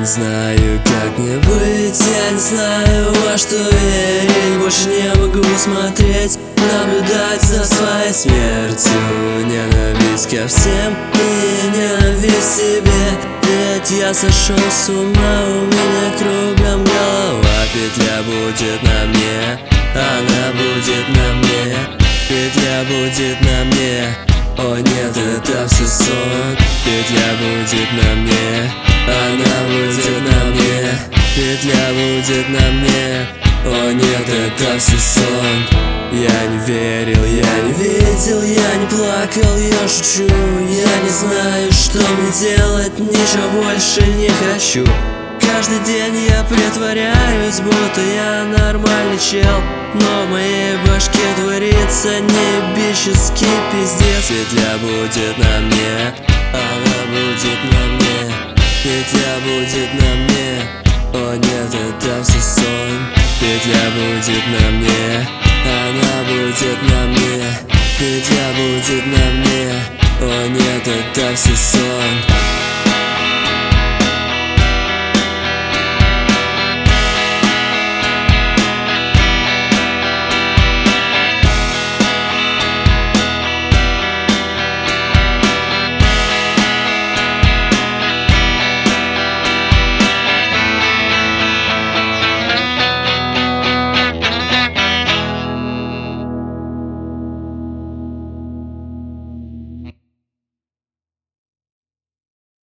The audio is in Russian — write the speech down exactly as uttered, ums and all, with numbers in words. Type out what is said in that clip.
знаю, как мне быть, я не знаю, во что верить. Больше не могу смотреть, наблюдать за своей смертью. Ненависть ко всем и ненависть себе. Ведь я сошел с ума, у меня кругом голова. Петля будет на мне, она будет на мне. Петля будет на мне, о нет, это все сон. Петля будет на мне, она будет на мне. Петля будет на мне, о нет, это все сон. Я не верил, я не видел, я не плакал, я шучу. Я не знаю, что мне делать, ничего больше не хочу. Каждый день я притворяюсь, будто я нормальный чел, но в моей башке творится небический пиздец. Петля будет на мне, она будет на мне. Петля будет на мне, о нет, это все сон. Петля будет на мне, она будет на мне. Петля будет на мне, о нет, это все сон.